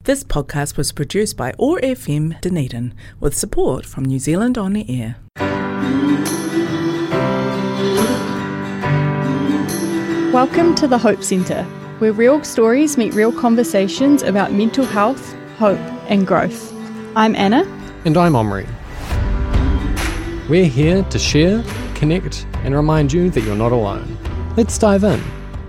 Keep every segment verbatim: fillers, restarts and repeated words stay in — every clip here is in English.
This podcast was produced by O A R F M Dunedin with support from New Zealand On the Air. Welcome to the Hope Centre, where real stories meet real conversations about mental health, hope and growth. I'm Anna. And I'm Omri. We're here to share, connect and remind you that you're not alone. Let's dive in.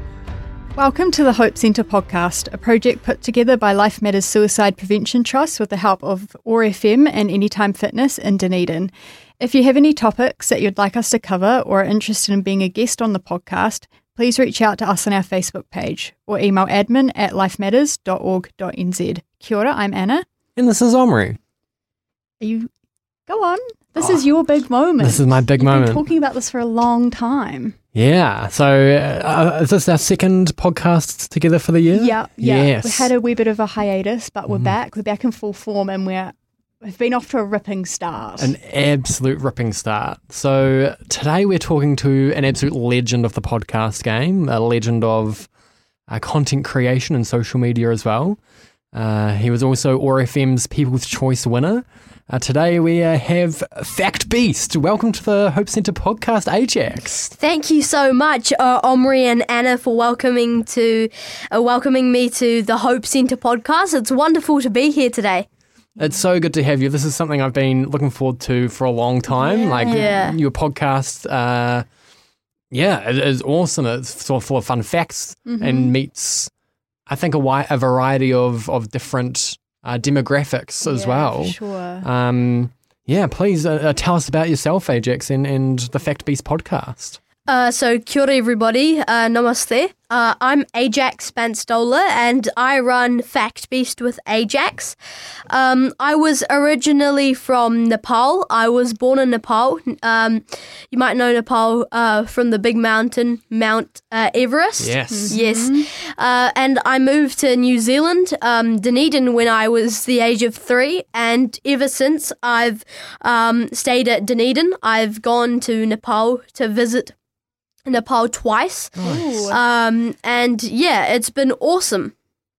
Welcome to the Hope Centre podcast, a project put together by Life Matters Suicide Prevention Trust with the help of O A R F M and Anytime Fitness in Dunedin. If you have any topics that you'd like us to cover or are interested in being a guest on the podcast, please reach out to us on our Facebook page or email admin at lifematters dot org dot n z. Kia ora, I'm Anna. And this is Omri. Are you... Go on. This Oh, is your big moment. This is my big You've moment. been talking about this for a long time. Yeah. So uh, is this our second podcast together for the year? Yeah, yeah. Yes. We had a wee bit of a hiatus, but we're Mhm. back. We're back in full form and we're, we've been off to a ripping start. An absolute ripping start. So today we're talking to an absolute legend of the podcast game, a legend of uh, content creation and social media as well. Uh, he was also O A R F M's People's Choice winner. Uh, today we uh, have Fact Beast. Welcome to the Hope Centre podcast, Ajax. Thank you so much, uh, Omri and Anna, for welcoming to uh, welcoming me to the Hope Centre podcast. It's wonderful to be here today. It's so good to have you. This is something I've been looking forward to for a long time. Yeah. Like Yeah. your podcast, uh, yeah, it is awesome. It's sort of full of fun facts Mhm. and meets, I think, a, wi- a variety of of different uh, demographics as Yeah, well. for sure. Um, yeah, please uh, uh, tell us about yourself, Ajax, and, and the Fact Beast podcast. Uh, so, kia ora everybody, uh, namaste. Uh, I'm Ajax Banstola and I run Fact Beast with Ajax. Um, I was originally from Nepal. I was born in Nepal. Um, you might know Nepal uh, from the big mountain, Mount uh, Everest. Yes. Yes. Uh, and I moved to New Zealand, um, Dunedin, when I was the age of three. And ever since, I've um, stayed at Dunedin. I've gone to Nepal to visit Nepal twice. Ooh. Um, and yeah, it's been awesome.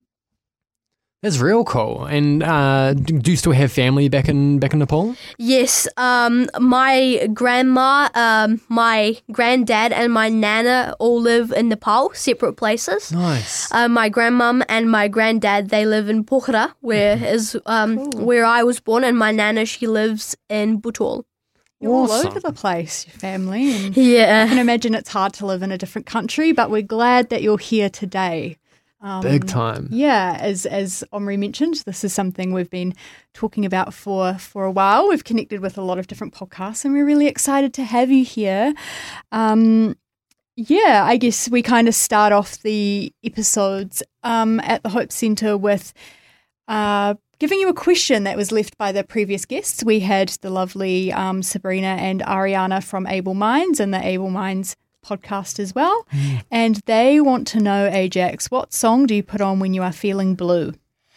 That's real cool. And uh, do you still have family back in back in Nepal? Yes, um, my grandma, um, my granddad, and my nana all live in Nepal, separate places. Nice. Uh, my grandmum and my granddad, they live in Pokhara, where is um, Cool. where I was born, and my nana, she lives in Butol. You're all Awesome. over the place, your family. And I Yeah. can imagine it's hard to live in a different country, but we're glad that you're here today. Um, Big time. Yeah, as as Omri mentioned, this is something we've been talking about for, for a while. We've connected with a lot of different podcasts and we're really excited to have you here. Um, yeah, I guess we kind of start off the episodes um, at the Hope Centre with uh, giving you a question that was left by the previous guests. We had the lovely um, Sabrina and Ariana from Able Minds and the Able Minds podcast as well. Mm. And they want to know, Ajax, what song do you put on when you are feeling blue?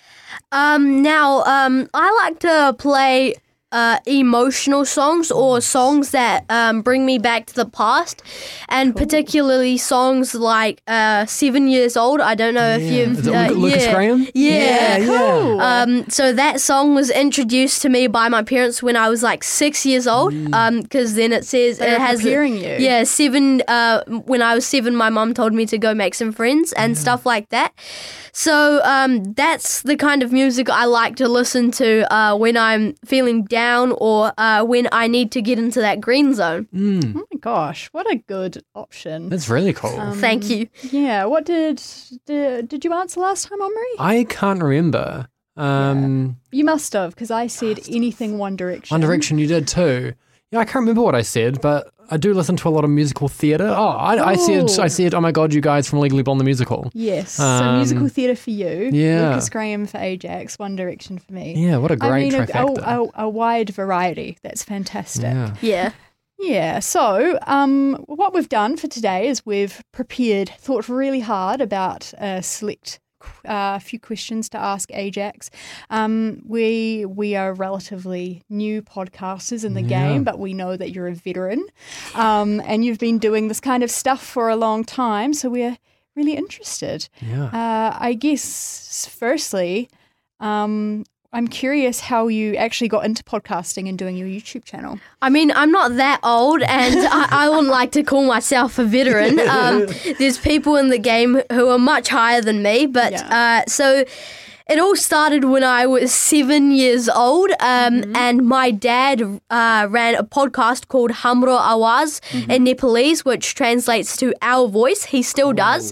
Um, now, um, I like to play uh, emotional songs or songs that um, bring me back to the past, and particularly songs like uh, Seven Years Old. I don't know if Yeah. you've... Is it uh, Lu- Lucas yeah. Graham? Yeah. Cool. Um, so that song was introduced to me by my parents when I was like six years old. Um, because then it says They it were has preparing you. yeah seven. Uh, when I was seven, my mum told me to go make some friends and stuff like that. So um, that's the kind of music I like to listen to uh, when I'm feeling down or uh, when I need to get into that green zone. Mm. Oh my gosh, what a good option. That's really cool. Um, Thank you. Yeah, what did, did did you answer last time, Omri? I can't remember. Um, You must have, because I said anything One Direction. One Direction, you did too. Yeah, I can't remember what I said, but I do listen to a lot of musical theatre. Oh, I, I said, Ooh. I said, oh my god, you guys from Legally Blonde the musical. Yes, so Um, musical theatre for you. yeah. Lucas Graham for Ajax, One Direction for me. Yeah, what a great I mean, a, trifecta. a, a, a wide variety. That's fantastic. yeah. Yeah. Yeah, so um, what we've done for today is we've prepared, thought really hard about a select uh, few questions to ask Ajax. Um, we we are relatively new podcasters in the Yeah. game, but we know that you're a veteran um, and you've been doing this kind of stuff for a long time, so we're really interested. Yeah. Uh, I guess, firstly, Um, I'm curious how you actually got into podcasting and doing your YouTube channel. I mean, I'm not that old, and I, I wouldn't like to call myself a veteran. Um, there's people in the game who are much higher than me, but Yeah. uh, so it all started when I was seven years old, um, Mm-hmm. and my dad uh, ran a podcast called Hamro Awaz Mm-hmm. in Nepalese, which translates to Our Voice. He still does,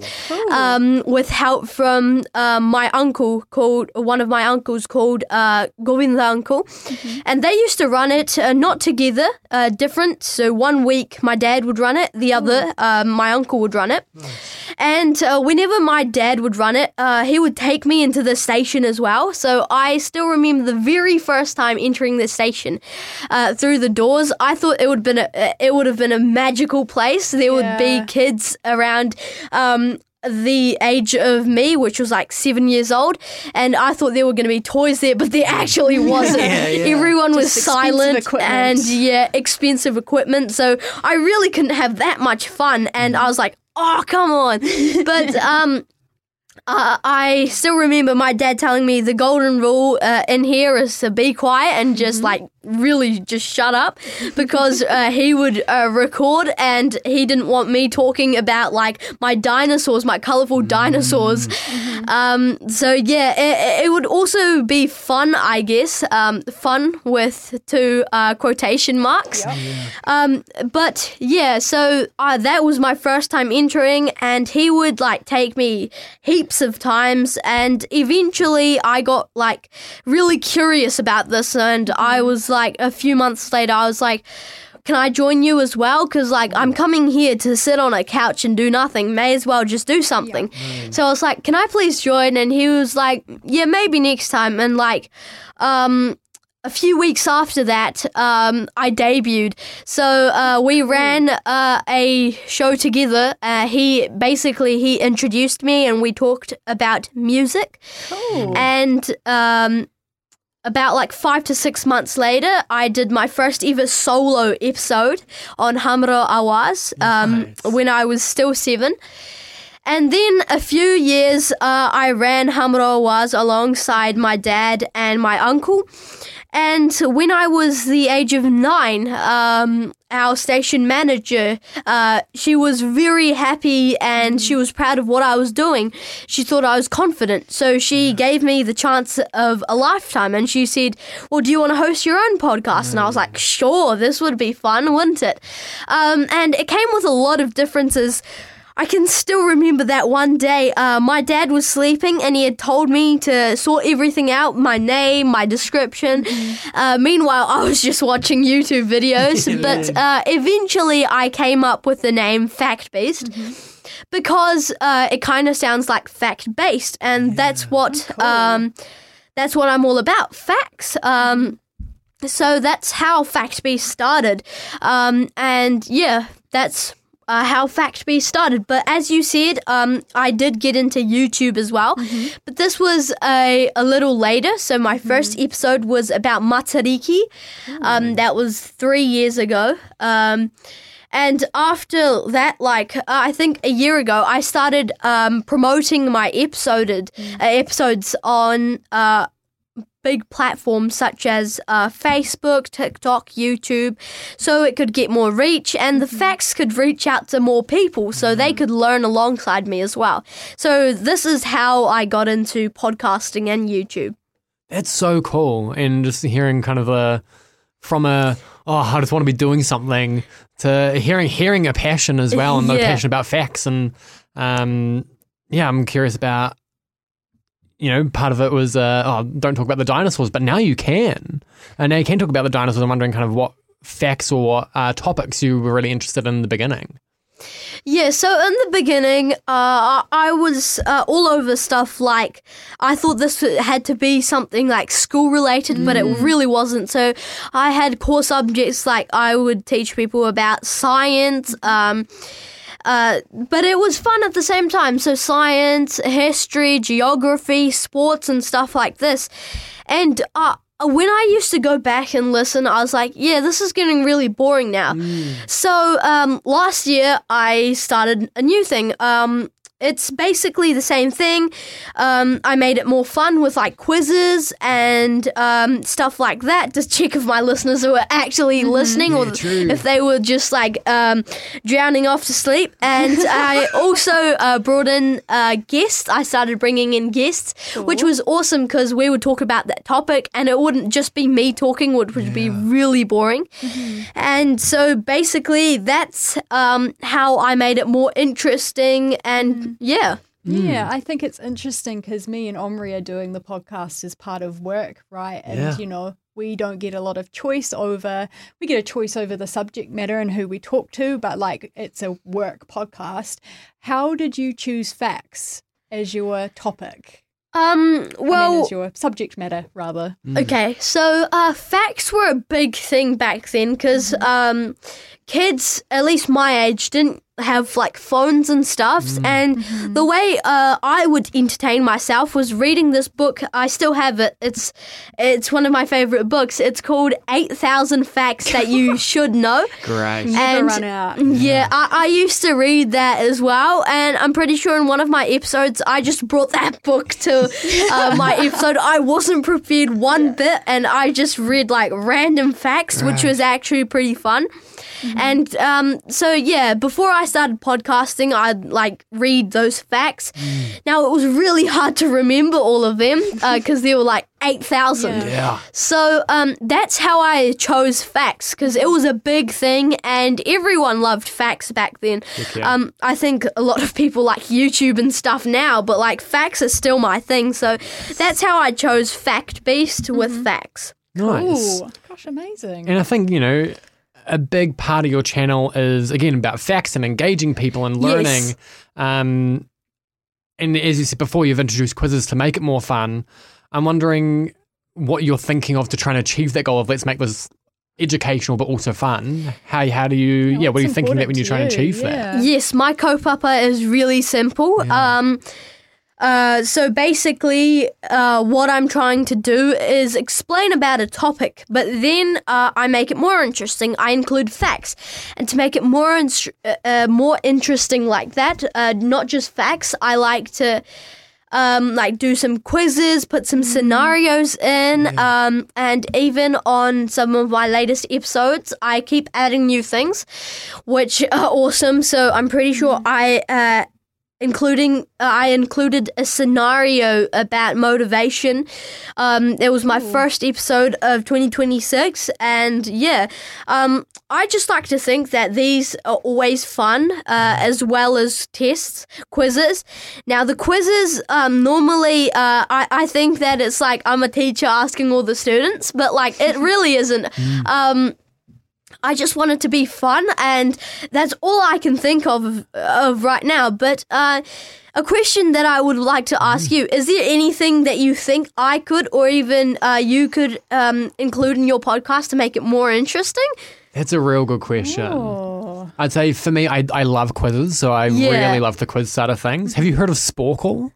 um, with help from um, my uncle called one of my uncles called uh, Govinda Uncle, Mm-hmm. and they used to run it uh, not together, uh, different. So one week my dad would run it, the other um, my uncle would run it, and uh, whenever my dad would run it, uh, he would take me into the station as well. So I still remember the very first time entering the station uh, through the doors. I thought it would been a, it would have been a magical place. There would Yeah. be kids around. Um, the age of me, which was like seven years old, and I thought there were going to be toys there, but there actually wasn't. Yeah, yeah. Everyone was Just expensive silent equipment. and yeah, expensive equipment. So I really couldn't have that much fun, and I was like, oh, come on. But um, uh, I still remember my dad telling me the golden rule uh, in here is to be quiet and just like really just shut up, because uh, he would uh, record and he didn't want me talking about like my dinosaurs, my colorful dinosaurs. Um, so yeah, it, it would also be fun, I guess, um, fun with two uh, quotation marks. Um, but yeah, so uh, that was my first time entering, and he would like take me heaps of times, and eventually I got like really curious about this, and I was like a few months later I was like, can I join you as well? Because like I'm coming here to sit on a couch and do nothing, may as well just do something. So I was like, can I please join? And he was like, yeah, maybe next time. And like um a few weeks after that, um, I debuted. So uh, we ran uh, a show together. Uh, he basically he introduced me, and we talked about music. Cool. And um, about like five to six months later, I did my first ever solo episode on Hamro Awaz um, Nice. when I was still seven. And then a few years, uh, I ran Hamro Awaz alongside my dad and my uncle. And when I was the age of nine, um, our station manager, uh, she was very happy and she was proud of what I was doing. She thought I was confident. So she gave me the chance of a lifetime, and she said, well, do you want to host your own podcast? And I was like, sure, this would be fun, wouldn't it? Um, and it came with a lot of differences. I can still remember that one day, uh, my dad was sleeping and he had told me to sort everything out, my name, my description. Uh, meanwhile, I was just watching YouTube videos. But uh, eventually I came up with the name Fact Beast because uh, it kind of sounds like fact-based. And that's what um, that's what I'm all about, facts. Um, so that's how Fact Beast started. Um, and yeah, that's... Uh, how Fact Beast started. But as you said, um, I did get into YouTube as well. Mm-hmm. But this was a, a little later. So my first Mm-hmm. episode was about Matariki. Um, that was three years ago. Um, and after that, like uh, I think a year ago, I started um, promoting my episode Mm. uh, episodes on uh, big platforms such as uh, Facebook, TikTok, YouTube, so it could get more reach, and the facts could reach out to more people so they could learn alongside me as well. So this is how I got into podcasting and YouTube. That's so cool. And just hearing kind of a, from a, oh, I just want to be doing something, to hearing hearing a passion as well, and the Yeah. passion about facts. And um, yeah, I'm curious about, you know, part of it was, uh, oh, don't talk about the dinosaurs, but now you can. And now you can talk about the dinosaurs. I'm wondering kind of what facts or what uh, topics you were really interested in in the beginning. Yeah, so in the beginning, uh, I was uh, all over stuff like, I thought this had to be something like school related, but it really wasn't. So I had core subjects like I would teach people about science, um, uh, but it was fun at the same time. So science, history, geography, sports and stuff like this. And uh, when I used to go back and listen, I was like, yeah, this is getting really boring now. So um, last year, I started a new thing. Um, it's basically the same thing. Um, I made it more fun with like quizzes and um, stuff like that to check if my listeners were actually listening or Yeah, true. if they were just like um, drowning off to sleep. And I also uh, brought in uh, guests. I started bringing in guests, which was awesome because we would talk about that topic and it wouldn't just be me talking, which would be really boring. And so basically that's um, how I made it more interesting and yeah. Yeah, I think it's interesting because me and Omri are doing the podcast as part of work, right? And, Yeah. you know, we don't get a lot of choice over, we get a choice over the subject matter and who we talk to, but like it's a work podcast. How did you choose facts as your topic? Um, I mean, well, as your subject matter, rather. okay, so uh, facts were a big thing back then because um, kids, at least my age, didn't have like phones and stuff. And the way uh, I would entertain myself was reading this book. I still have it. It's it's one of my favorite books. It's called eight thousand Facts That You Should Know. Great. Never And- run out. Yeah, I, I used to read that as well, and I'm pretty sure in one of my episodes I just brought that book to uh, my episode. I wasn't prepared one bit, and I just read like random facts, which Right. was actually pretty fun. And um, so yeah, before I started podcasting, I'd like read those facts. Now it was really hard to remember all of them because there were like eight thousand. Yeah. Yeah. So um, that's how I chose facts because it was a big thing and everyone loved facts back then. Heck yeah. Um, I think a lot of people like YouTube and stuff now, but like facts are still my thing. So that's how I chose Fact Beast with facts. Nice. Ooh, gosh, amazing. And I think, you know, a big part of your channel is, again, about facts and engaging people and learning. Yes. Um, and as you said before, you've introduced quizzes to make it more fun. I'm wondering what you're thinking of to try and achieve that goal of let's make this educational but also fun. How how do you, yeah, what are you What's thinking that when important you to try and you? achieve that? Yeah. Yes, my kaupapa is really simple. Yeah. Um, uh, so basically, uh, what I'm trying to do is explain about a topic, but then uh, I make it more interesting. I include facts, and to make it more ins- uh, uh, more interesting like that, uh, not just facts. I like to. Um, like do some quizzes, put some scenarios in, um, and even on some of my latest episodes, I keep adding new things, which are awesome. So I'm pretty sure I, uh, including uh, I included a scenario about motivation. Um, it was my first episode of twenty twenty-six, and yeah, um, I just like to think that these are always fun, uh, as well as tests, quizzes. Now, the quizzes, um, normally, uh, I, I think that it's like I'm a teacher asking all the students, but like it really isn't. Um, I just want it to be fun, and that's all I can think of of right now. But uh, a question that I would like to ask you, is there anything that you think I could or even uh, you could um, include in your podcast to make it more interesting? That's a real good question. Oh. I'd say for me, I, I love quizzes, so I Yeah. really love the quiz side of things. Have you heard of Sporkle?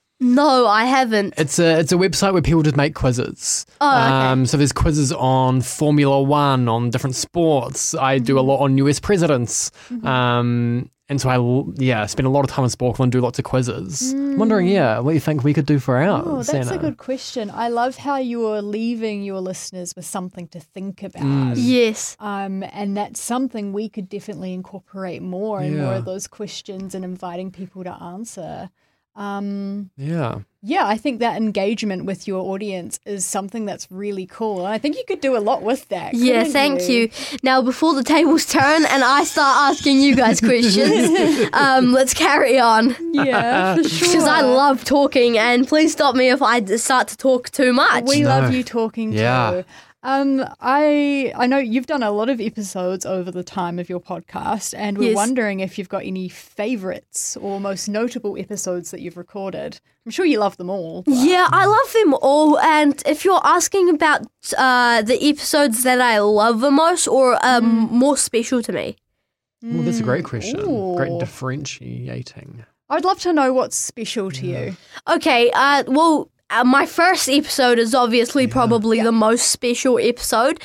No, I haven't. It's a it's a website where people just make quizzes. Oh, okay. Um, so there's quizzes on Formula One, on different sports. I do a lot on U S presidents. Um, and so I l- yeah spend a lot of time on Sporkle and do lots of quizzes. I'm wondering, yeah, what do you think we could do for our Oh, that's Santa? a good question. I love how you're leaving your listeners with something to think about. Mm. Yes. Um, and that's something we could definitely incorporate more and more Yeah. of those questions and inviting people to answer. Um, Yeah. yeah, I think that engagement with your audience is something that's really cool. And I think you could do a lot with that. Yeah, couldn't thank you. Now, before the tables turn and I start asking you guys questions, um, let's carry on. Yeah, for sure. Because I love talking, and please stop me if I d- start to talk too much. We No. love you talking Yeah. too. Um, I I know you've done a lot of episodes over the time of your podcast, and we're Yes. wondering if you've got any favorites or most notable episodes that you've recorded. I'm sure you love them all. but- Yeah, I love them all. And if you're asking about uh, the episodes that I love the most or um, more special to me, Well, that's a great question. Ooh. Great differentiating. I'd love to know what's special to you. okay, uh, well, uh, my first episode is obviously probably the most special episode.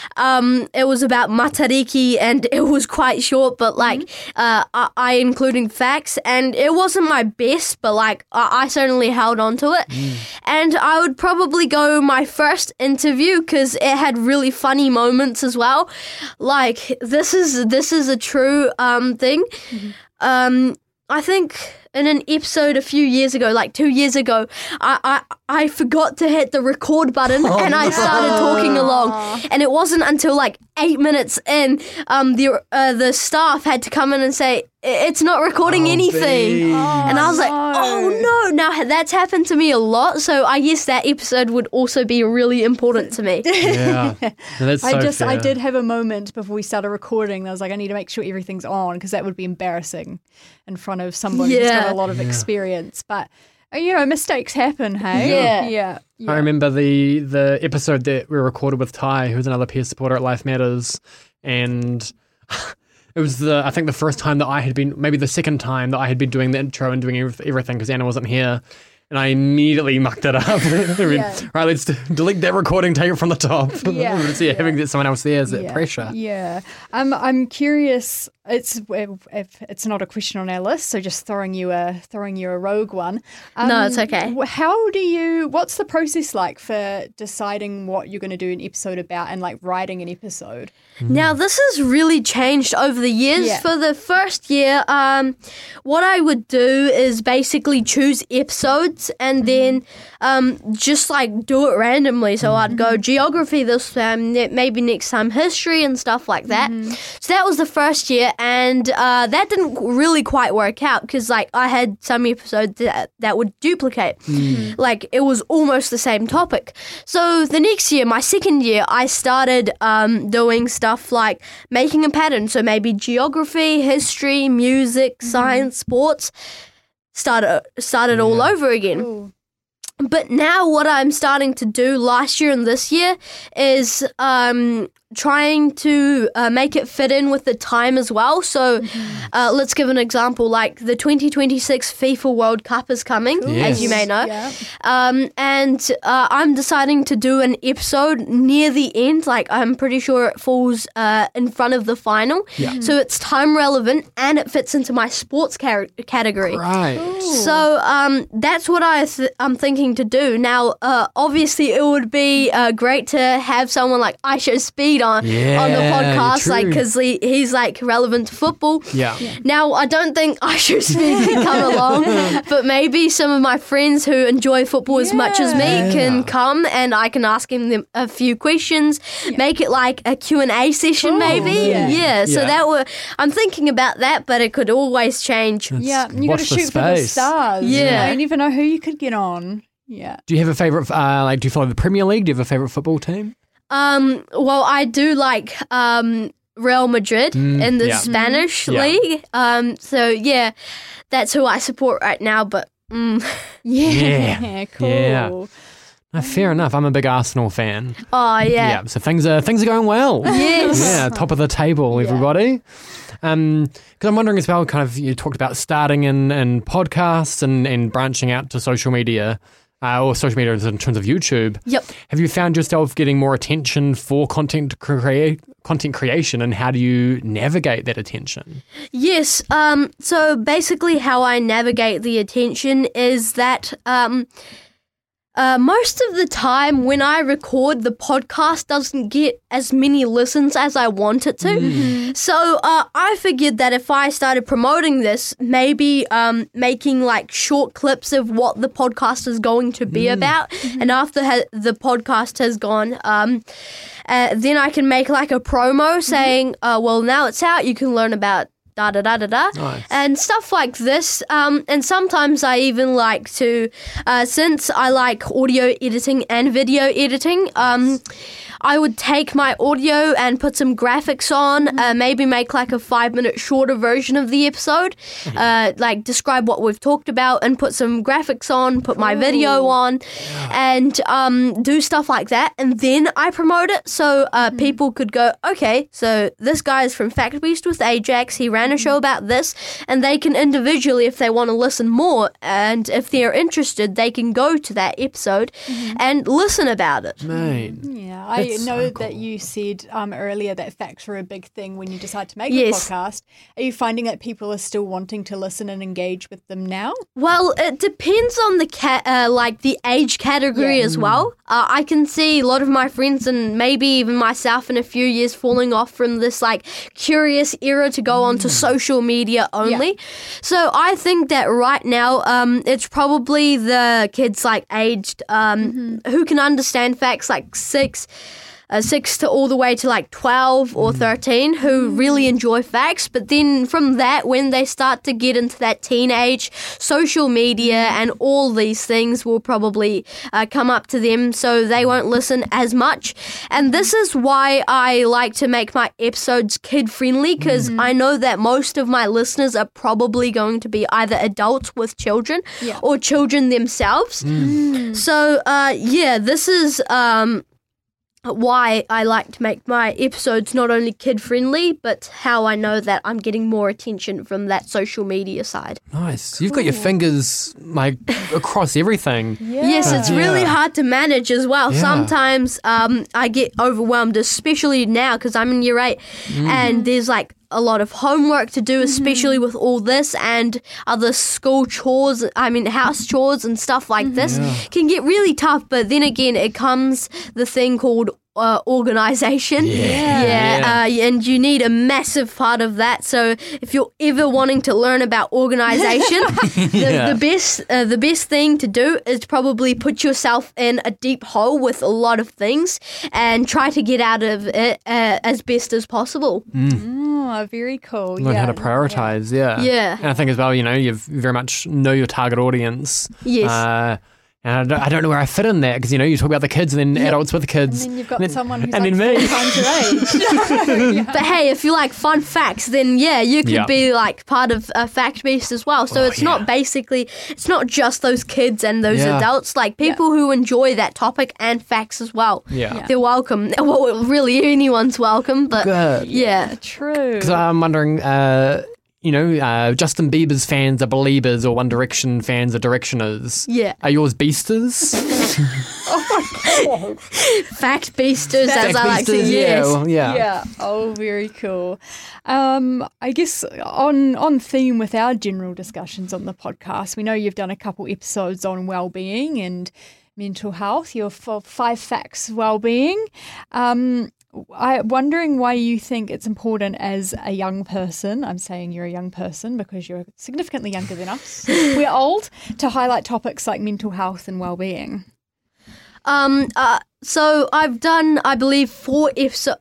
Um, it was about Matariki, and it was quite short, but like mm-hmm. uh, I, I including facts, and it wasn't my best, but like I, I certainly held on to it. Mm. And I would probably go my first interview because it had really funny moments as well. Like this is this is a true um, thing. Mm-hmm. Um, I think in an episode a few years ago, like two years ago, I I, I forgot to hit the record button oh, and I started no. talking along. And it wasn't until like eight minutes in, um, the uh, the staff had to come in and say, it's not recording oh, anything. Oh, and I was no. like, oh no. Now that's happened to me a lot. So I guess that episode would also be really important to me. Yeah. No, that's so I just, fair. I did have a moment before we started recording. I was like, I need to make sure everything's on because that would be embarrassing in front of someone yeah. who's got a lot of yeah. experience. But, you know, mistakes happen, hey? Yeah. Yeah. yeah. I remember the the episode that we recorded with Ty, who's another peer supporter at Life Matters, and it was the I think the first time that I had been, maybe the second time that I had been doing the intro and doing everything because Anna wasn't here. And I immediately mucked it up. I mean, Yeah. right, let's d- delete that recording, take it from the top. Yeah. See, Yeah. having someone else there is that yeah. pressure. Yeah. Um, I'm curious. It's if, if it's not a question on our list, so just throwing you a throwing you a rogue one. Um, No, it's okay. wh- How do you? What's the process like for deciding what you're going to do an episode about and like writing an episode? Now, this has really changed over the years. Yeah. For the first year, um, what I would do is basically choose episodes and then um, just like do it randomly. So I'd go geography this time, ne- maybe next time history and stuff like that. So that was the first year, and uh, that didn't really quite work out because like I had some episodes that, that would duplicate. Like it was almost the same topic. So the next year, my second year, I started um, doing stuff like making a pattern. So maybe geography, history, music, science, sports. Started started all over again. Ooh. But now what I'm starting to do last year and this year is um, trying to uh, make it fit in with the time as well. So uh, let's give an example. Like the twenty twenty-six FIFA World Cup is coming, Yes. as you may know. Yeah. Um, and uh, I'm deciding to do an episode near the end. Like I'm pretty sure it falls uh, in front of the final. Yeah. So it's time relevant and it fits into my sports car- category. Right. So um, that's what I th- I'm thinking to do. Now, uh, obviously, it would be uh, great to have someone like Aisha Speed on Yeah, on the podcast, true. like because he, he's like relevant to football. Yeah. Now, I don't think Aisha Speed can come along, but maybe some of my friends who enjoy football as much as me Yeah. can come, and I can ask him them a few questions. Make it like a Q and A session, Cool. maybe. Yeah. Yeah. So Yeah. that were I'm thinking about that, but it could always change. Yeah, you got watch to the shoot for the space. stars. Yeah. you know? You never know who you could get on. Yeah. Do you have a favourite, uh, like, do you follow the Premier League? Do you have a favourite football team? Um, well, I do like um, Real Madrid Mm, in the yeah. Spanish Yeah. league. Um, so yeah, that's who I support right now. But mm, Yeah. Yeah. Cool. Yeah. No, fair enough. I'm a big Arsenal fan. oh yeah, So things are things are going well. yes, Yeah, top of the table, Yeah. everybody. Um, because I'm wondering as well, kind of, you talked about starting in, in podcasts and, and branching out to social media, uh, or social media in terms of YouTube. Yep. Have you found yourself getting more attention for content crea- content creation, and how do you navigate that attention? Yes. Um, so basically, how I navigate the attention is that um. Uh, most of the time when I record, the podcast doesn't get as many listens as I want it to. So uh, I figured that if I started promoting this, maybe um, making like short clips of what the podcast is going to be about, and after ha- the podcast has gone, um, uh, then I can make like a promo saying, uh, well, now it's out, you can learn about da da da da da, Nice. and stuff like this. Um, and sometimes I even like to, uh, since I like audio editing and video editing, um, I would take my audio and put some graphics on, uh, maybe make like a five minute shorter version of the episode, uh, like describe what we've talked about and put some graphics on, put my video on, and um, do stuff like that. And then I promote it so uh, mm. people could go, okay, so this guy is from Fact Beast with Ajax. He ran a show about this, and they can individually, if they want to listen more, and if they're interested, they can go to that episode mm-hmm. and listen about it. Mate. Yeah, I That's know so cool. that you said um, earlier that facts are a big thing when you decide to make Yes. a podcast. Are you finding that people are still wanting to listen and engage with them now? Well, it depends on the ca- uh, like the age category Yeah. as well. Uh, I can see a lot of my friends and maybe even myself in a few years falling off from this like curious era to go on to social media only. Yeah. So I think that right now um, it's probably the kids like aged um, mm-hmm. who can understand facts like six. Uh, six to all the way to like twelve or thirteen who really enjoy facts. But then from that, when they start to get into that teenage, social media and all these things will probably uh, come up to them, so they won't listen as much. And this is why I like to make my episodes kid-friendly, because mm-hmm. I know that most of my listeners are probably going to be either adults with children yeah. or children themselves. Mm. So, uh, yeah, this is... Um, why I like to make my episodes not only kid-friendly, but how I know that I'm getting more attention from that social media side. Nice. You've got your fingers like across everything. Yeah. Yes, it's really Yeah. hard to manage as well. Yeah. Sometimes um, I get overwhelmed, especially now because I'm in year eight Mm. and there's like a lot of homework to do, especially with all this and other school chores, I mean house chores and stuff like this. Yeah. Can get really tough, but then again it comes the thing called uh, organization. Yeah. Yeah, Uh, and you need a massive part of that. So if you're ever wanting to learn about organization, the, Yeah. the best uh, the best thing to do is probably put yourself in a deep hole with a lot of things and try to get out of it uh, as best as possible. Oh, very cool. Learn yeah. how to prioritize, yeah. Yeah. And I think as well, you know, you very much know your target audience. Yes. Uh, and I don't, I don't know where I fit in that because, you know, you talk about the kids and then Yep. adults with the And kids. then you've got And then- someone who's and like then me. four times your age. But hey, if you like fun facts, then yeah, you could Yeah. be like part of a fact beast as well. So Oh, it's yeah. not basically, it's not just those kids and those Yeah. adults. Like people who enjoy that topic and facts as well. Yeah. Yeah. They're welcome. Well, really, anyone's welcome. But Good. yeah, True. Because I'm wondering, uh, you know, uh, Justin Bieber's fans are Beliebers or One Direction fans are Directioners. yeah. Are yours Beasters? Fact beasters, as Fact I like to Beasters, use. yeah, well, yeah. Yeah. Oh, very cool. Um, I guess on on theme with our general discussions on the podcast, we know you've done a couple episodes on well-being and mental health. Your f- five facts of well-being. Um, I'm wondering why you think it's important as a young person, I'm saying you're a young person because you're significantly younger than us, we're old, to highlight topics like mental health and well-being. Um. Uh. So I've done, I believe, four episodes.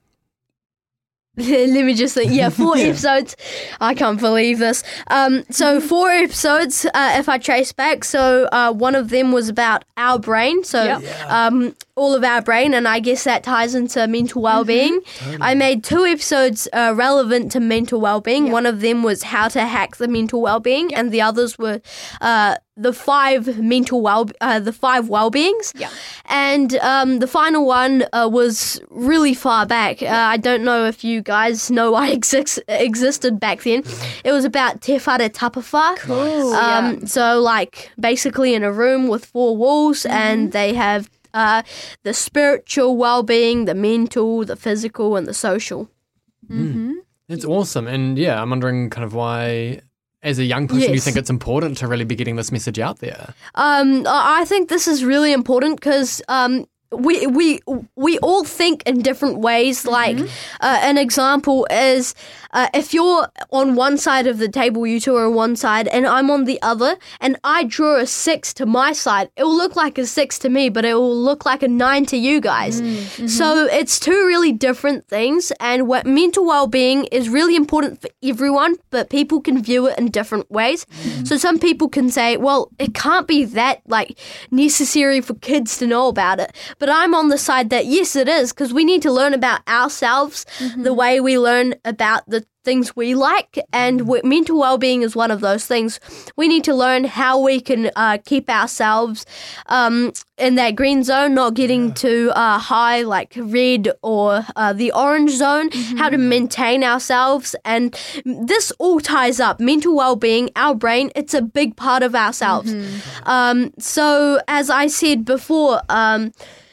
Let me just think. Yeah, four episodes. I can't believe this. Um, so four episodes, uh, if I trace back. So uh, one of them was about our brain. So Yep. um, all of our brain, and I guess that ties into mental well-being. I made two episodes uh, relevant to mental well-being. Yep. One of them was how to hack the mental well-being, and the others were uh, the five mental well, uh, the five well-beings. Yeah. And um, the final one uh, was really far back. Uh, I don't know if you guys know I exist- existed back then. It was about Te Whare Tapawha. Cool. Um, So, like, basically in a room with four walls, and they have uh, the spiritual well-being, the mental, the physical, and the social. Mm-hmm. It's awesome. And yeah, I'm wondering kind of why, as a young person, you Yes. think it's important to really be getting this message out there. Um, I I think this is really important because um, we we we all think in different ways. Like uh, an example is uh, if you're on one side of the table, you two are on one side, and I'm on the other, and I draw a six to my side, it will look like a six to me, but it will look like a nine to you guys. So it's two really different things, and what mental well-being is really important for everyone, but people can view it in different ways. So some people can say, well, it can't be that like necessary for kids to know about it, but I'm on the side that yes, it is, because we need to learn about ourselves mm-hmm. the way we learn about the things we like, and w- mental well-being is one of those things. We need to learn how we can uh, keep ourselves um, in that green zone, not getting yeah. too uh, high like red or uh, the orange zone, mm-hmm. how to maintain ourselves, and this all ties up. Mental well-being, our brain, it's a big part of ourselves. Mm-hmm. Um, so as I said before, um,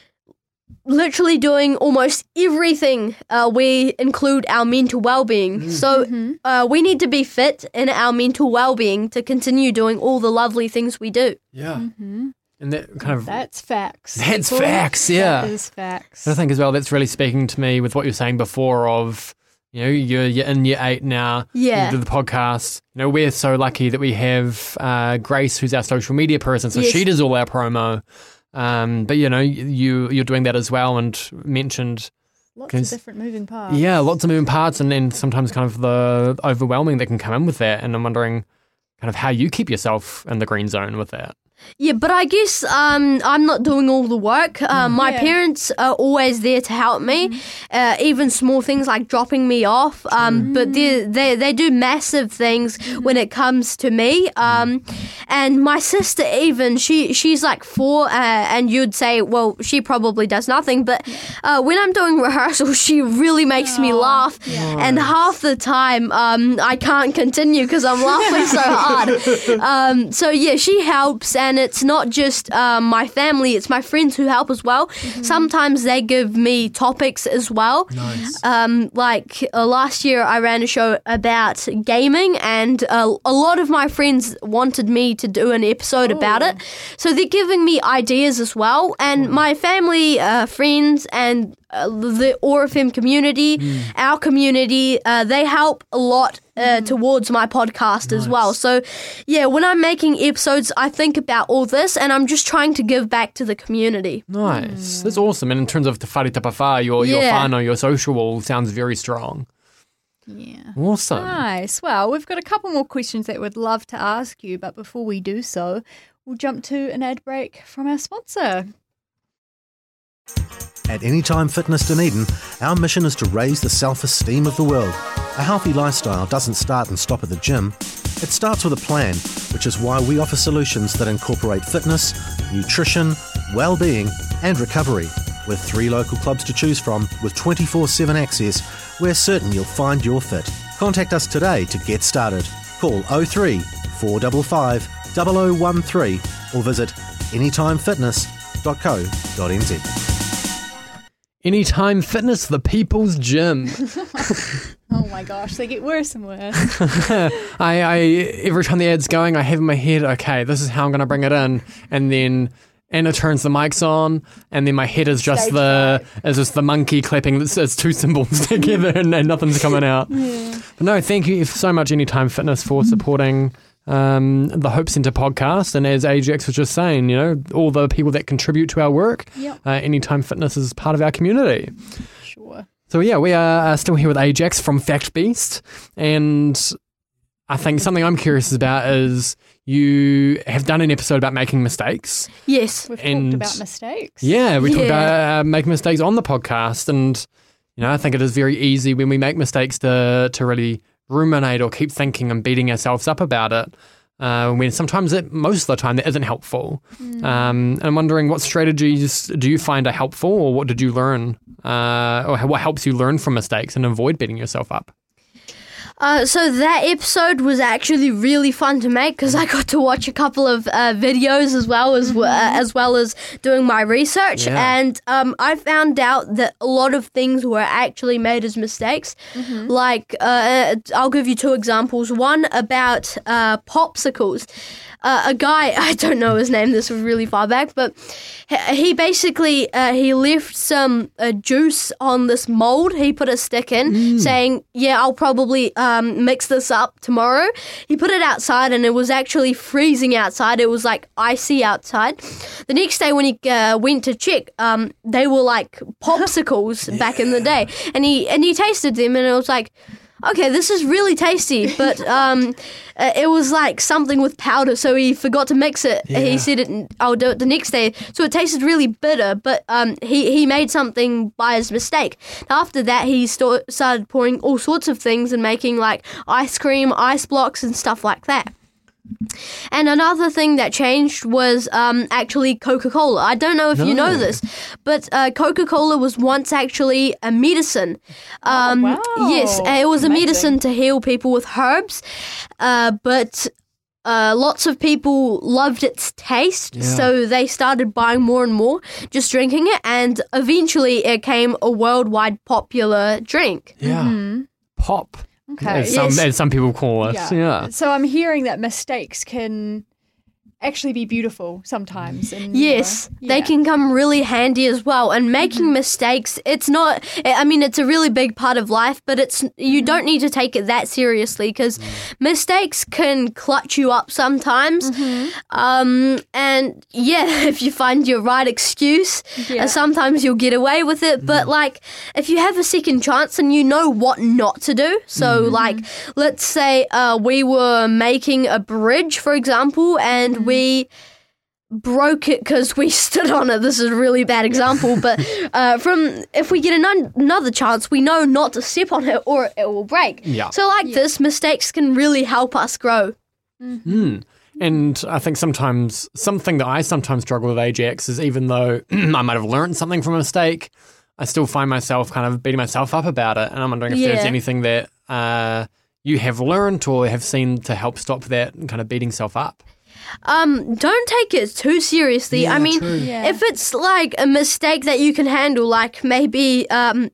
literally doing almost everything, uh, we include our mental well-being. Mm. So mm-hmm. uh, we need to be fit in our mental well-being to continue doing all the lovely things we do. Yeah. Mm-hmm. And that kind of... That's facts. That's people. facts, yeah. That is facts. And I think as well, that's really speaking to me with what you were saying before of, you know, you're, you're in year eight now. Yeah. You do the podcast. You know, we're so lucky that we have uh, Grace, who's our social media person, so yes. she does all our promo. Um, but you know, you you're doing that as well, and mentioned lots of different moving parts. Yeah, lots of moving parts, and then sometimes kind of the overwhelming that can come in with that. And I'm wondering, kind of how you keep yourself in the green zone with that. Yeah, but I guess um, I'm not doing all the work. Uh, mm. My yeah. parents are always there to help me, mm. uh, even small things like dropping me off. Um, mm. But they they they do massive things mm. when it comes to me. Um, and my sister even she she's like four, uh, and you'd say, well, she probably does nothing. But uh, when I'm doing rehearsals, she really makes oh. me laugh. Yeah. And half the time, um, I can't continue because I'm laughing so hard. Um, so yeah, she helps. And And it's not just um, my family, it's my friends who help as well. Mm-hmm. Sometimes they give me topics as well. Nice. Um, like uh, last year I ran a show about gaming, and uh, a lot of my friends wanted me to do an episode oh. about it. So they're giving me ideas as well. And oh. my family, uh, friends, and uh, the O R F M community, mm. our community, uh, they help a lot Uh, towards my podcast nice. as well. So yeah, when I'm making episodes, I think about all this, and I'm just trying to give back to the community. Nice. Mm. That's awesome. And in terms of Te Whare Tapa Whā, your, yeah. your whānau, your social wall sounds very strong. Yeah. Awesome. Nice. Well, we've got a couple more questions that we'd love to ask you, but before we do so, we'll jump to an ad break from our sponsor. At Anytime Fitness Dunedin, our mission is to raise the self-esteem of the world. A healthy lifestyle doesn't start and stop at the gym. It starts with a plan, which is why we offer solutions that incorporate fitness, nutrition, well-being and recovery. With three local clubs to choose from, with twenty-four seven access, we're certain you'll find your fit. Contact us today to get started. Call oh three, four five five, zero zero one three or visit anytime fitness dot co dot n z. Anytime Fitness, the people's gym. Oh my gosh, they get worse and worse. I, I every time the ad's going, I have in my head, okay, this is how I'm going to bring it in, and then Anna turns the mics on, and then my head is just Stage the right. is just the monkey clapping. It's, it's two symbols together, and, and nothing's coming out. Yeah. But no, thank you so much, Anytime Fitness, for supporting um, the Hope Centre podcast. And as Ajax was just saying, you know, all the people that contribute to our work, yep. uh, Anytime Fitness is part of our community. Sure. So yeah, we are still here with Ajax from Fact Beast, and I think something I'm curious about is you have done an episode about making mistakes. Yes. We've and talked about mistakes. Yeah, we yeah. talked about uh, making mistakes on the podcast, and you know, I think it is very easy when we make mistakes to to really ruminate or keep thinking and beating ourselves up about it. Uh, when sometimes, it, most of the time, that isn't helpful. Mm. Um, and I'm wondering, what strategies do you find are helpful, or what did you learn, uh, or what helps you learn from mistakes and avoid beating yourself up? Uh, so that episode was actually really fun to make because I got to watch a couple of uh, videos as well as mm-hmm. uh, as well as doing my research, yeah. and um, I found out that a lot of things were actually made as mistakes. Mm-hmm. Like uh, I'll give you two examples. One about uh, popsicles. Uh, a guy, I don't know his name, this was really far back, but he basically, uh, he left some uh, juice on this mold. He put a stick in mm. saying, yeah, I'll probably um, mix this up tomorrow. He put it outside and it was actually freezing outside. It was like icy outside. The next day when he uh, went to check, um, they were like popsicles yeah. back in the day. And he, and he tasted them and it was like, okay, this is really tasty, but um, uh, it was like something with powder, so he forgot to mix it. Yeah. He said, it, I'll do it the next day. So it tasted really bitter, but um, he, he made something by his mistake. After that, he st- started pouring all sorts of things and making like ice cream, ice blocks, and stuff like that. And another thing that changed was um, actually Coca-Cola. I don't know if No. you know this, but uh, Coca-Cola was once actually a medicine. Um, wow. Yes, it was Amazing. a medicine to heal people with herbs, uh, but uh, lots of people loved its taste, Yeah. so they started buying more and more, just drinking it, and eventually it became a worldwide popular drink. Yeah. Mhm. Pop. Okay. As some, Yes. as some people call it. Yeah. Yeah. So I'm hearing that mistakes can actually be beautiful sometimes. And, Yes, uh, they yeah. can come really handy as well. And making mistakes, it's not, I mean, it's a really big part of life, but it's you don't need to take it that seriously because mistakes can clutch you up sometimes. Um, and yeah, if you find your right excuse, Yeah. uh, sometimes you'll get away with it. But like, if you have a second chance and you know what not to do, so like, let's say uh, we were making a bridge, for example, and we broke it because we stood on it. This is a really bad example, but uh, from if we get an- another chance, we know not to step on it or it will break. Yeah. So like this, mistakes can really help us grow. Mm. And I think sometimes, something that I sometimes struggle with, Ajax, is even though I might have learned something from a mistake, I still find myself kind of beating myself up about it. And I'm wondering if there's Yeah. anything that uh, you have learned or have seen to help stop that kind of beating self up. Um, don't take it too seriously. Yeah, I mean, true. Yeah. if it's like a mistake that you can handle, like maybe um.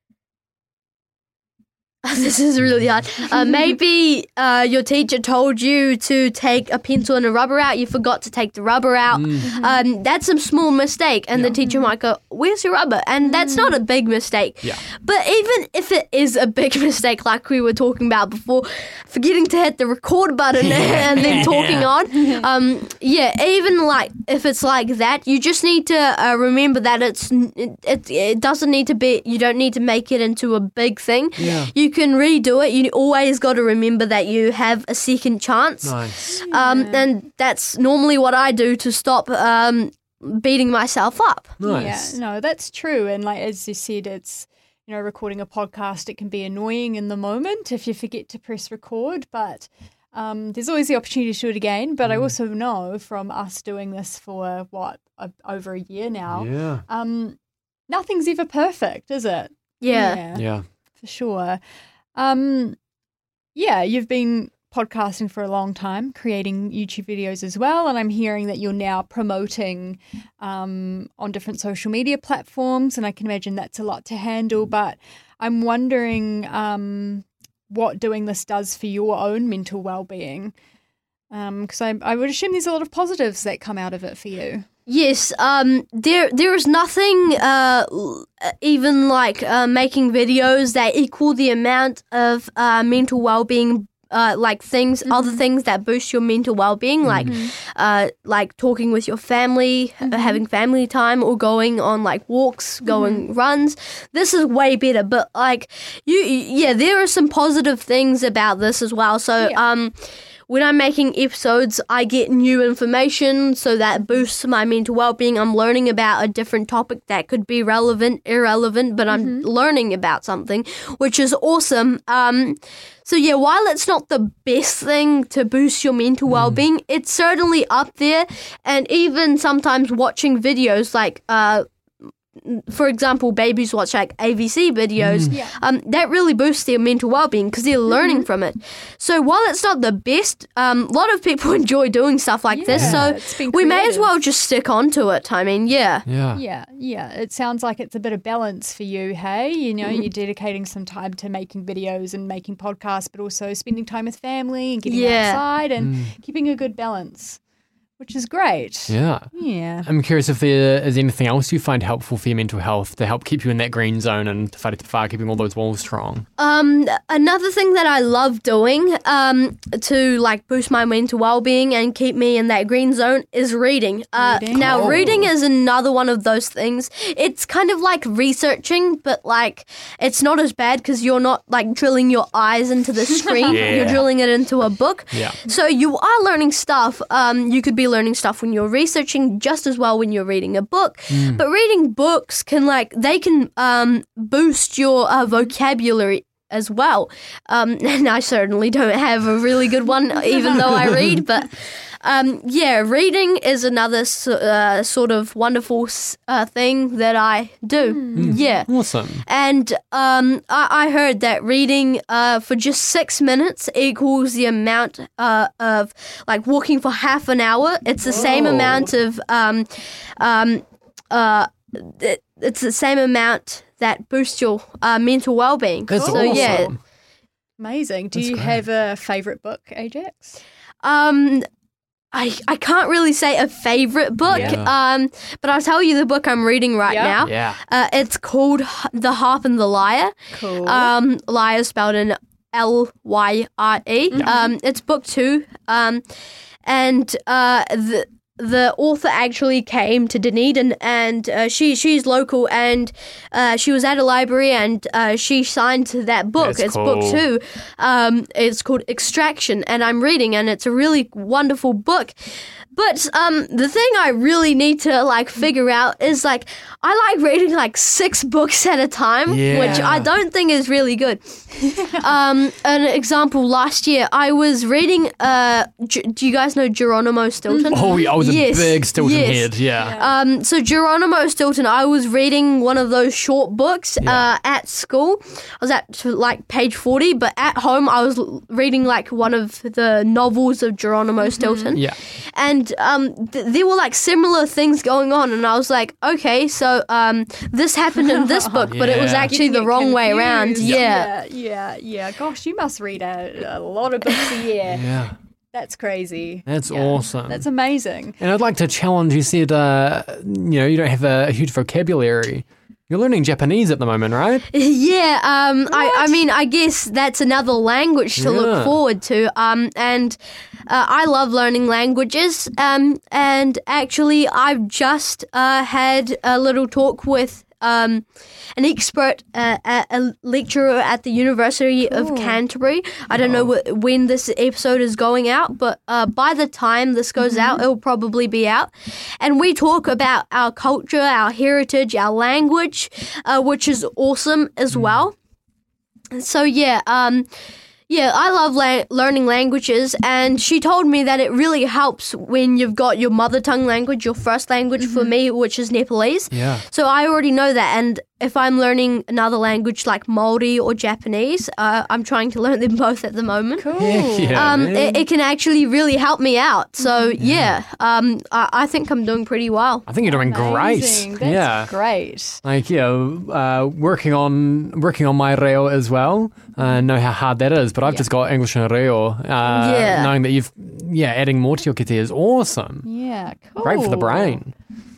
This is really hard. Uh, maybe uh, your teacher told you to take a pencil and a rubber out. You forgot to take the rubber out. Mm. Um, that's a small mistake. And the teacher might go, where's your rubber? And that's not a big mistake. Yeah. But even if it is a big mistake, like we were talking about before, forgetting to hit the record button and then talking on, um, yeah, even like if it's like that, you just need to uh, remember that it's it, it, it doesn't need to be, you don't need to make it into a big thing. Yeah. You can redo it. You always got to remember that you have a second chance. Nice. Um, and that's normally what I do to stop um, beating myself up. Nice. Yeah, no, that's true. And like as you said, it's, you know, recording a podcast, it can be annoying in the moment if you forget to press record, but um, there's always the opportunity to do it again. But I also know from us doing this for what, a, over a year now, Yeah. um, nothing's ever perfect, is it? Yeah. Yeah. For sure. Um, yeah, you've been podcasting for a long time, creating YouTube videos as well, and I'm hearing that you're now promoting um, on different social media platforms, and I can imagine that's a lot to handle, but I'm wondering um, what doing this does for your own mental well-being, because I, I would assume there's a lot of positives that come out of it for you. Yes, um, there there is nothing uh, l- even like uh, making videos that equal the amount of uh, mental well-being, uh, like things, other things that boost your mental well-being, like uh, like talking with your family, uh, having family time, or going on like walks, going runs. This is way better, but like you, yeah, there are some positive things about this as well. So, Yeah. um. When I'm making episodes, I get new information, so that boosts my mental well-being. I'm learning about a different topic that could be relevant, irrelevant, but I'm learning about something, which is awesome. Um, so yeah, while it's not the best thing to boost your mental well-being, it's certainly up there. And even sometimes watching videos like, uh, for example, babies watch like A V C videos, Yeah. um, that really boosts their mental well-being because they're learning from it. So while it's not the best, um, a lot of people enjoy doing stuff like this. Yeah, So it's been we may as creative. well just stick on to it. I mean, yeah. Yeah. Yeah, yeah. It sounds like it's a bit of balance for you, hey? You know, you're dedicating some time to making videos and making podcasts, but also spending time with family and getting Yeah. outside and keeping a good balance, which is great. Yeah. Yeah. I'm curious if there is anything else you find helpful for your mental health to help keep you in that green zone and to fight the fire, keeping all those walls strong. Um, another thing that I love doing um, to like boost my mental well-being and keep me in that green zone is reading. Uh, Reading? Now, Oh. reading is another one of those things. It's kind of like researching, but like it's not as bad because you're not like drilling your eyes into the screen. Yeah. You're drilling it into a book. Yeah. So you are learning stuff. Um, you could be learning stuff when you're researching just as well when you're reading a book. Mm. But reading books can like they can um, boost your uh, vocabulary as well. Um, and I certainly don't have a really good one, even though I read. But um, yeah, reading is another so- uh, sort of wonderful uh, thing that I do. Yeah. Awesome. And um, I, I heard that reading uh, for just six minutes equals the amount uh, of like walking for half an hour. It's the same Whoa. amount of um, um, uh, it, it's the same amount that boosts your uh, mental well-being. That's so awesome. yeah, Amazing. Do That's you great. have a favourite book, Ajax? um, I I can't really say a favorite book. Yeah. Um, but I'll tell you the book I'm reading right Yeah. now. Yeah. Uh, it's called H- The Harp and the Lyre. Cool. Um, Lyre spelled in L Y R E. Um, it's book two. Um, and uh, the the author actually came to Dunedin, and uh, she she's local, and uh, she was at a library, and uh, she signed that book. That's it's book cool. two. Um, it's called Extraction, and I'm reading, and it's a really wonderful book. But um, the thing I really need to like figure out is like I like reading like six books at a time, Yeah. which I don't think is really good. um, an example: last year I was reading. Uh, G- do you guys know Geronimo Stilton? Oh, yeah, I was Yes, a big Stilton yes. head. Yeah. Um, so Geronimo Stilton, I was reading one of those short books uh, at school. I was at like page forty, but at home I was l- reading like one of the novels of Geronimo Stilton. Yeah. And um, th- there were like similar things going on, and I was like, okay, so um, this happened in this book, but it was Yeah. actually the Getting it wrong way confused. around. Yeah. yeah, yeah, yeah. Gosh, you must read a, a lot of books a year. Yeah. That's crazy. That's Yeah. awesome. That's amazing. And I'd like to challenge, you said, uh, you know, you don't have a, a huge vocabulary. You're learning Japanese at the moment, right? Yeah, um, I, I mean, I guess that's another language to Yeah. look forward to. Um, and uh, I love learning languages. Um, and actually, I've just uh, had a little talk with um, an expert, uh, a, a lecturer at the University of Canterbury. I don't know wh- when this episode is going out, but uh, by the time this goes out, it'll probably be out. And we talk about our culture, our heritage, our language, uh, which is awesome as well. So yeah, um, yeah, I love la- learning languages, and she told me that it really helps when you've got your mother tongue language, your first language for me, which is Nepalese. Yeah. So I already know that, and if I'm learning another language like Māori or Japanese, uh, I'm trying to learn them both at the moment. Cool. Heck yeah, Um, man. it, it can actually really help me out. So yeah, um, I, I think I'm doing pretty well. I think you're doing Amazing. great. That's yeah. great. Like, yeah, uh, working on working on my reo as well. I uh, know how hard that is, but I've just got English and reo. Uh, Yeah. Knowing that you've, yeah, adding more to your kite is awesome. Yeah, cool. Great for the brain.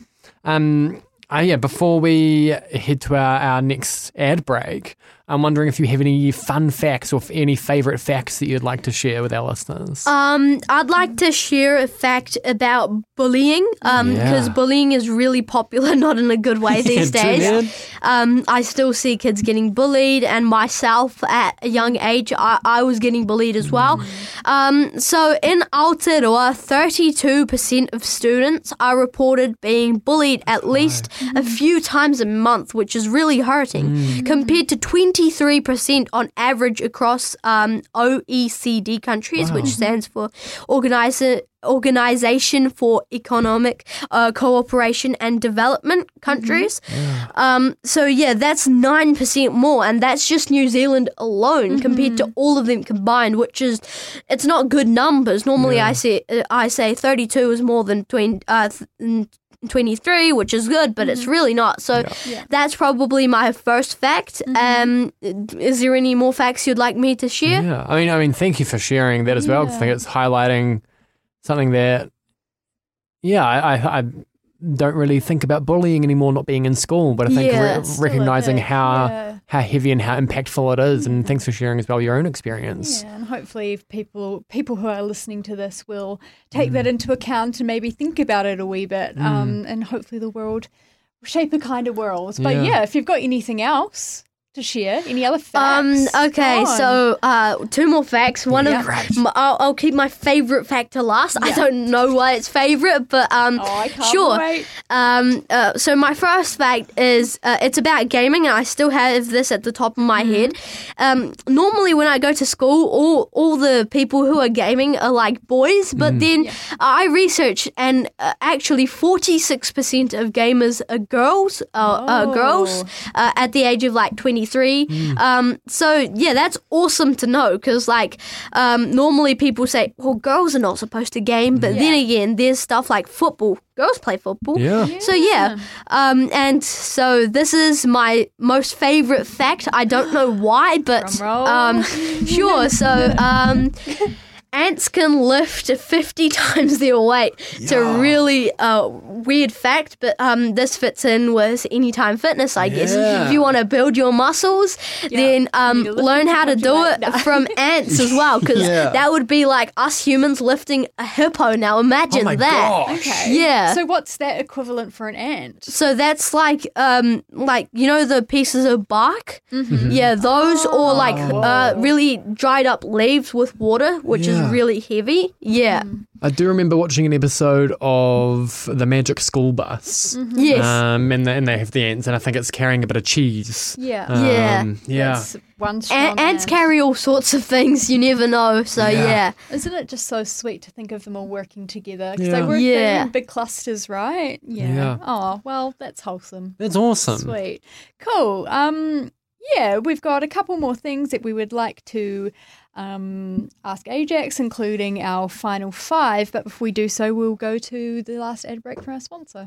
Um, uh, yeah, before we head to our, our next ad break, I'm wondering if you have any fun facts or f- any favourite facts that you'd like to share with our listeners. Um, I'd like to share a fact about bullying, um, because Yeah. bullying is really popular, not in a good way these Yeah, too days. bad. Um, I still see kids getting bullied, and myself at a young age, I, I was getting bullied as well. Um, so in Aotearoa, thirty-two percent of students are reported being bullied at least a few times a month, which is really hurting, compared to twenty-three percent on average across um, O E C D countries, which stands for Organizer. Organization for Economic uh, Cooperation and Development countries. Um, so yeah, that's nine percent more, and that's just New Zealand alone compared to all of them combined, which is, it's not good numbers. Normally I say uh, I say thirty-two is more than twenty, uh, th- twenty-three, which is good, but it's really not. So Yeah. that's probably my first fact. Um, is there any more facts you'd like me to share? Yeah, I mean, I mean, thank you for sharing that as well. 'Cause I think it's highlighting something that yeah, I, I, I don't really think about bullying anymore, not being in school, but I think Yeah, re- still recognizing a bit, how yeah. how heavy and how impactful it is, and thanks for sharing as well your own experience. Yeah, and hopefully if people people who are listening to this will take that into account and maybe think about it a wee bit, um, and hopefully the world will shape a kinder world. But Yeah. yeah, if you've got anything else to share, any other Um. facts? go Okay. on. So, uh, two more facts. One Yeah. of m- I'll, I'll keep my favorite fact to last. I Yeah. don't know why it's favorite, but um, Oh, I can't sure. wait. Um. Uh, so my first fact is uh, it's about gaming, and I still have this at the top of my Mm-hmm. head. Um. Normally, when I go to school, all all the people who are gaming are like boys, but then I researched, and uh, actually, forty six percent of gamers are girls. Uh, uh, Oh. girls uh, at the age of like twenty three. Um. So yeah, that's awesome to know because like um normally people say, well, girls are not supposed to game, but then again, there's stuff like football. Girls play football. Yeah. So yeah, um, and so this is my most favorite fact. I don't know why, but Drum roll. um, sure. So um, ants can lift fifty times their weight. It's a really uh, weird fact, but um, this fits in with Anytime Fitness, I guess. Yeah. If you want to build your muscles, then um, You need to lift learn them how to up do your it weight. from ants as well, because Yeah. that would be like us humans lifting a hippo. Now imagine Oh my that. gosh. Okay. Yeah. So what's that equivalent for an ant? So that's like, um, like you know the pieces of bark, Mm-hmm. yeah, those Oh. or like uh, really dried up leaves with water, which Yeah. is really heavy. Yeah, Mm. I do remember watching an episode of the Magic School Bus, Mm-hmm. yes, um, and, the, and they have the ants, and I think it's carrying a bit of cheese. Yeah. Yeah. Um, yeah. That's one strong A- ants ant. carry all sorts of things. You never know. So Yeah. yeah, Isn't it just so sweet to think of them all working together? Because Yeah. they work Yeah. they're in big clusters, right? Yeah. Yeah. Oh, well, that's wholesome. That's awesome. Sweet. Cool. Um, yeah, we've got a couple more things that we would like to um, ask Ajax, including our final five. But before we do so, we'll go to the last ad break for our sponsor.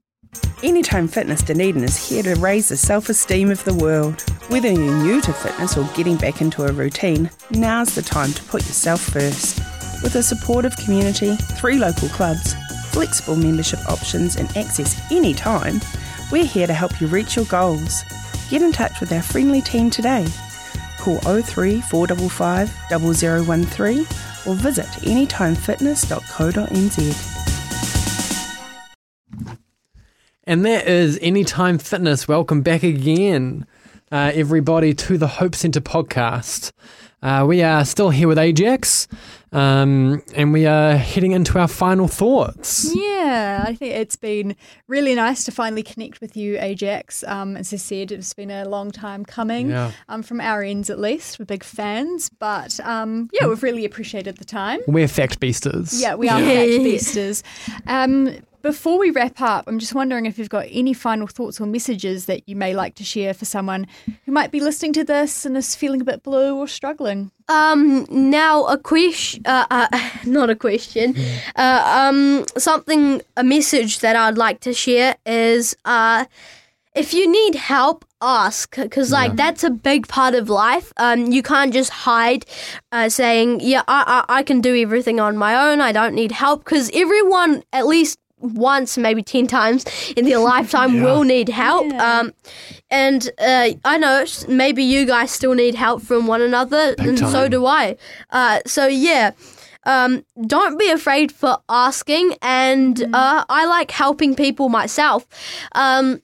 Anytime Fitness Dunedin is here to raise the self-esteem of the world. Whether you're new to fitness or getting back into a routine, now's the time to put yourself first. With a supportive community, three local clubs, flexible membership options and access anytime, we're here to help you reach your goals. Get in touch with our friendly team today. Call oh three four five five, zero zero one three or visit anytime fitness dot co dot n z. And that is Anytime Fitness. Welcome back again, uh, everybody, to the Hope Centre podcast. Uh, we are still here with Ajax, um, and we are heading into our final thoughts. Yeah, I think it's been really nice to finally connect with you, Ajax. Um, as I said, it's been a long time coming, Yeah. um, from our ends at least. We're big fans, but um, yeah, we've really appreciated the time. We're fact beasters. Yeah, we are Yeah. fact beasters. Um, before we wrap up, I'm just wondering if you've got any final thoughts or messages that you may like to share for someone who might be listening to this and is feeling a bit blue or struggling. Um, now a question, uh, uh, not a question, uh, um, something, a message that I'd like to share is, uh, if you need help, ask, because like that's a big part of life. Um, you can't just hide, uh, saying, yeah, I, I, I can do everything on my own. I don't need help, because everyone, at least once, maybe ten times in their lifetime, will need help. Yeah. Um, and uh, I know s- maybe you guys still need help from one another, and so time. do I. Uh, so yeah. Um, don't be afraid for asking, and uh, I like helping people myself. Um,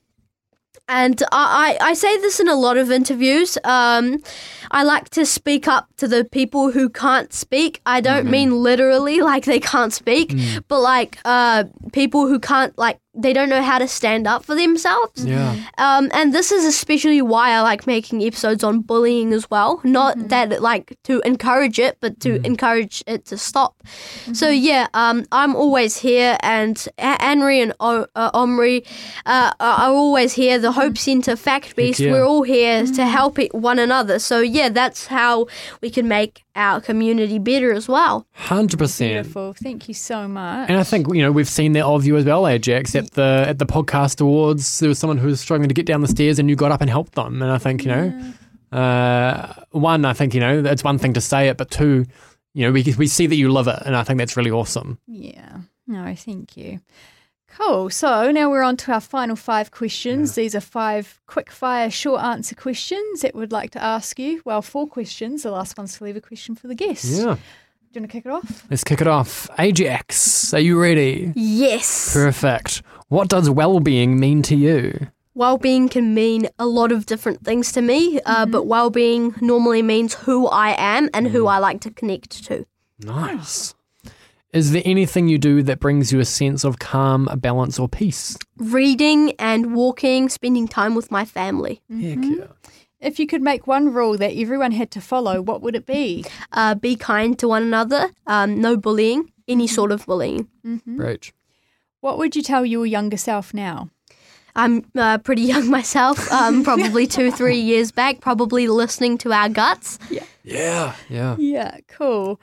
and I, I I say this in a lot of interviews. Um, I like to speak up to the people who can't speak. I don't mean literally like they can't speak, but like uh, people who can't, like, they don't know how to stand up for themselves. Yeah. Um, and this is especially why I like making episodes on bullying as well. Not that like to encourage it, but to encourage it to stop. So yeah, um, I'm always here, and A- Anri and o- uh, Omri uh, are always here. The Hope Centre, Fact Beast, yeah. we're all here to help it, one another. So yeah, that's how we can make our community better as well. one hundred percent. Beautiful. Thank you so much. And I think, you know, we've seen that of you as well, Ajax. At the at the podcast awards, there was someone who was struggling to get down the stairs and you got up and helped them. And I think, you know, uh, one, I think, you know, it's one thing to say it, but two, you know, we we see that you live it, and I think that's really awesome. Yeah. No, thank you. Cool. So now we're on to our final five questions. Yeah. These are five quick-fire, short answer questions that we'd like to ask you. Well, four questions. The last one's to leave a question for the guest. Yeah. Do you want to kick it off? Let's kick it off. Ajax, are you ready? Yes. Perfect. What does well-being mean to you? Well-being can mean a lot of different things to me, uh, but well-being normally means who I am and who I like to connect to. Nice. Is there anything you do that brings you a sense of calm, balance, or peace? Reading and walking, spending time with my family. Heck yeah. If you could make one rule that everyone had to follow, what would it be? Uh, be kind to one another, um, no bullying, any sort of bullying. Great. What would you tell your younger self now? I'm uh, pretty young myself, um, probably two, three years back, probably listening to our guts. Yeah. Yeah. Yeah, cool.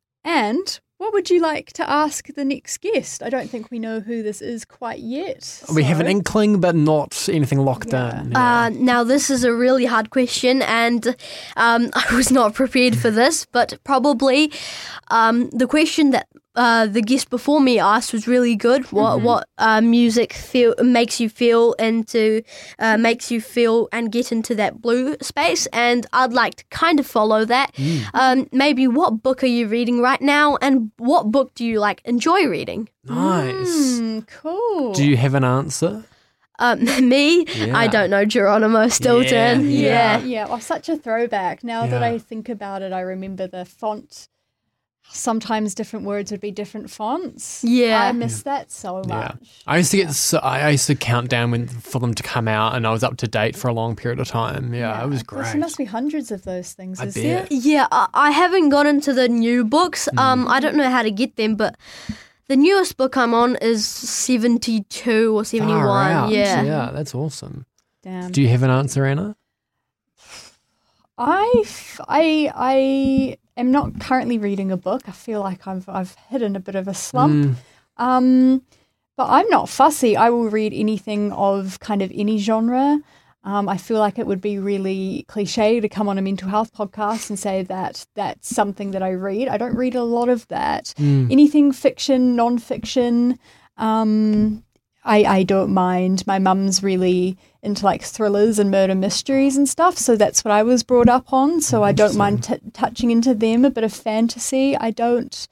And what would you like to ask the next guest? I don't think we know who this is quite yet. We have an so- inkling, but not anything locked Yeah. in. Uh, now, this is a really hard question, and um, I was not prepared for this, but probably um, the question that uh, the guest before me asked was really good. What Mm-hmm. what uh, music feel makes you feel into, uh, makes you feel and get into that blue space? And I'd like to kind of follow that. Mm. Um, maybe what book are you reading right now, and what book do you like enjoy reading? Nice. Mm, cool. Do you have an answer? Um, me, Yeah. I don't know Geronimo Stilton. Yeah, Yeah. Yeah, oh, such a throwback. Now that Yeah. I think about it, I remember the font. Sometimes different words would be different fonts. Yeah. I miss that so Yeah. much. I used to get so, I used to count down when for them to come out, and I was up to date for a long period of time. Yeah, it was Gosh, great. there must be hundreds of those things, I is bet. there? Yeah, I, I haven't got into the new books. Um, I don't know how to get them, but the newest book I'm on is seventy-two or Far seventy-one. out. Yeah. yeah, that's awesome. Damn. Do you have an answer, Anna? I, f- I, I am not currently reading a book. I feel like I've I've hit in a bit of a slump. Mm, Um, but I'm not fussy. I will read anything of kind of any genre. Um, I feel like it would be really cliche to come on a mental health podcast and say that that's something that I read. I don't read a lot of that. mm. Anything fiction, non-fiction, um, I, I don't mind. My mum's really into like thrillers and murder mysteries and stuff, so that's what I was brought up on. So I don't mind t- touching into them. A bit of fantasy. I don't.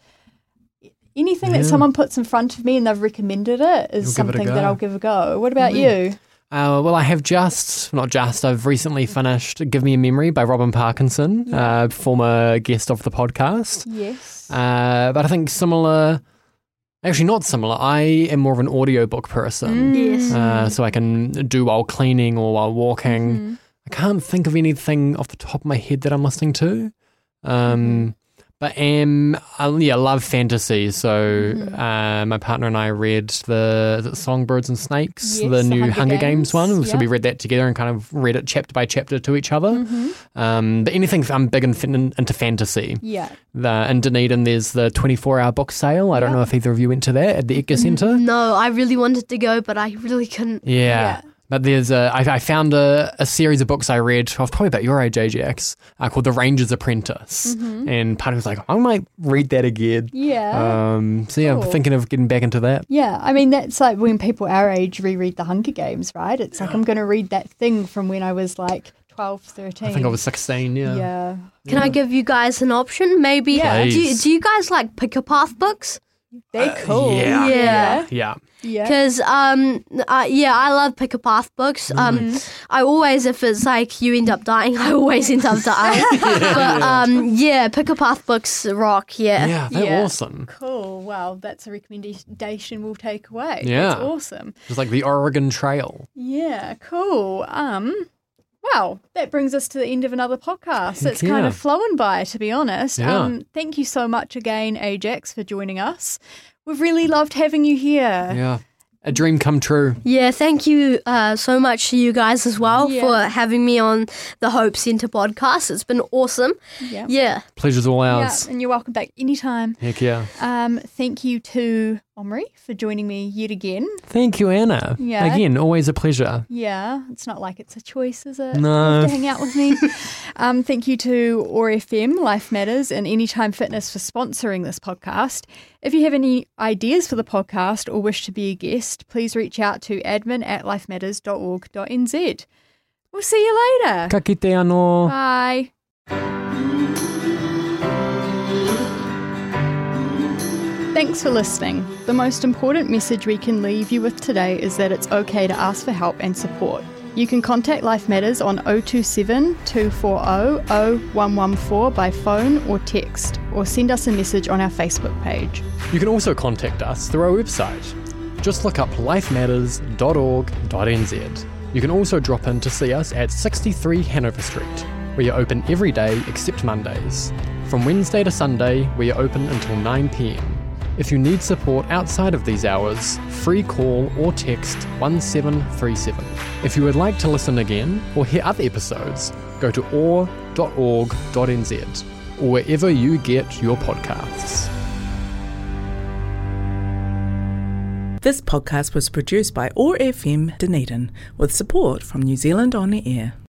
Anything Yeah. that someone puts in front of me and they've recommended it is You'll give it a something that go. Mm-hmm. I'll give a go. What about you? Uh, well, I have just, not just, I've recently finished Give Me a Memory by Robin Parkinson, uh, former guest of the podcast. Yes. Uh, but I think similar, actually not similar, I am more of an audiobook person. Yes. Uh, so I can do while cleaning or while walking. Mm-hmm. I can't think of anything off the top of my head that I'm listening to. Um, But am, I, yeah, love fantasy. So uh, my partner and I read the, is it Songbirds and Snakes, Yes, the the new Hunger Hunger, Games, Games, one. So yeah. we read that together and kind of read it chapter by chapter to each other. Mm-hmm. Um, but anything, I'm big in, in, into fantasy. Yeah. The, in Dunedin, there's the twenty-four hour book sale. I don't Yeah. know if either of you went to that at the Edgar Centre. No, I really wanted to go, but I really couldn't. Yeah. Yeah. But there's a, I, I found a, a series of books I read, I was probably about your age, Ajax, uh, called The Ranger's Apprentice. And part of me was like, I might read that again. Yeah. Um, so yeah, Cool. I'm thinking of getting back into that. Yeah, I mean, that's like when people our age reread The Hunger Games, right? It's like I'm going to read that thing from when I was like twelve, thirteen. I think I was sixteen, yeah. Yeah. Can I give you guys an option? Maybe. Yeah. Do you, Please. do you guys like Pick a Path books? They're cool. yeah. Yeah. Yeah. Yeah. Because, um, uh, yeah, I love Pick a Path books. Um, I always, if it's like you end up dying, I always end up dying. But, um, yeah, Pick a Path books rock, yeah. Yeah, they're Yeah. awesome. Cool. Wow, that's a recommendation we'll take away. Yeah. That's awesome. It's like the Oregon Trail. Yeah, cool. Um, wow, that brings us to the end of another podcast. Heck It's kind yeah. of flowing by, to be honest. Yeah. Um, thank you so much again, Ajax, for joining us. We've really loved having you here. Yeah. A dream come true. Yeah, thank you uh, so much to you guys as well Yeah. for having me on the Hope Centre podcast. It's been awesome. Yeah. Yeah. Pleasure's all Yeah, ours. and you're welcome back anytime. Heck yeah. Um, thank you to Omri for joining me yet again. Thank you, Anna. Yeah. Again, always a pleasure. Yeah, it's not like it's a choice, is it? No. To hang out with me. um, thank you to O A R F M, Life Matters, and Anytime Fitness for sponsoring this podcast. If you have any ideas for the podcast or wish to be a guest, please reach out to admin at lifematters dot org dot n z. We'll see you later. Ka kite anō. Bye. Thanks for listening. The most important message we can leave you with today is that it's okay to ask for help and support. You can contact Life Matters on oh two seven, two four oh, oh one one four by phone or text, or send us a message on our Facebook page. You can also contact us through our website. Just look up lifematters dot org dot n z. You can also drop in to see us at sixty-three Hanover Street. We are open every day except Mondays. From Wednesday to Sunday, we are open until nine p m. If you need support outside of these hours, free call or text one seven three seven. If you would like to listen again or hear other episodes, go to o r dot org dot n z or wherever you get your podcasts. This podcast was produced by O A R F M Dunedin with support from New Zealand On the Air.